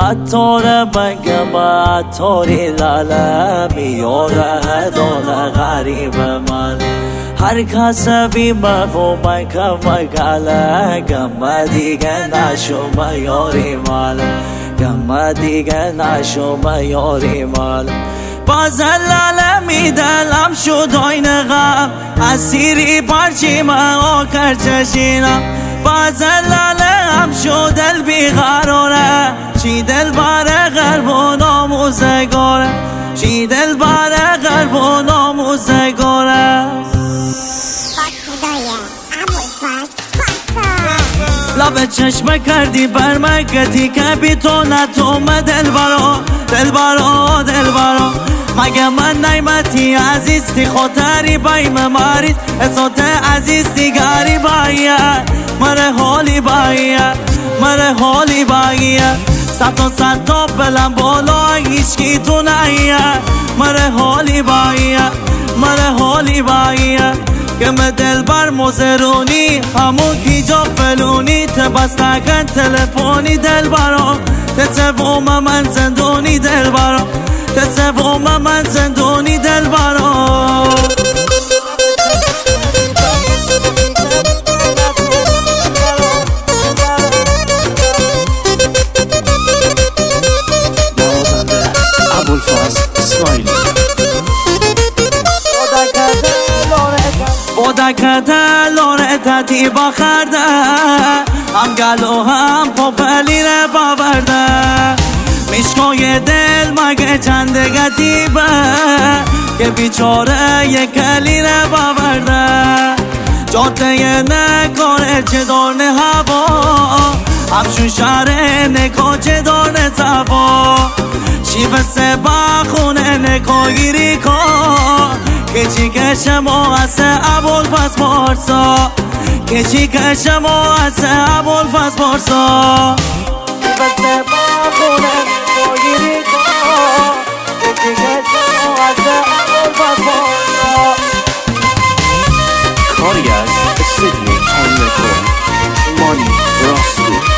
عطار بگم عطاری لاله میاره دانه غریب من هر کس بیمه بکم گله گم دیگه نشوم یاری مال گم دیگه نشوم یاری مال باز لاله میدلم شد آین غم اسیری پرچی من آکر چشینم باز لاله هم شد دل بیقراره چی دل بره غرب و ناموزگاره چی دل بره غرب و ناموزگاره لب چشم کردی بر مگدی که بی تو نتومه دل برا دل برا دل برا مگه من نعمتی عزیزتی خاطری بایم مریض اصات عزیزتی گری باید مره حالی باید مره حالی باید صد تا بلند بالا هیچکی تو نیاد مره حالی باید مره حالی باید گم دل بر مزرونی همون کیجا فلونی تبست نکن تلفونی دل برام تسوم من زندونی دل برام تسوم من زندونی دل برام ابوالفضل اسماعیلی بودکته لورته تی بخرده هم گلو هم پاپلی رو باورده میشکای دل مگه چنده گتیبه که بیچاره یک کلی رو باورده جاده نکاره چه دارن هوا همشون شهر نکا چه دارن زفا شیف سبا خونه نکا گیری کن کچی کشم و حس ابوالفضل بارسا کچی کشم و حس ابوالفضل بارسا شیف سبا خونه نکا گیری کن کچی کشم و حس ابوالفضل بارسا کارگر استودیو تایم کن مانی راستی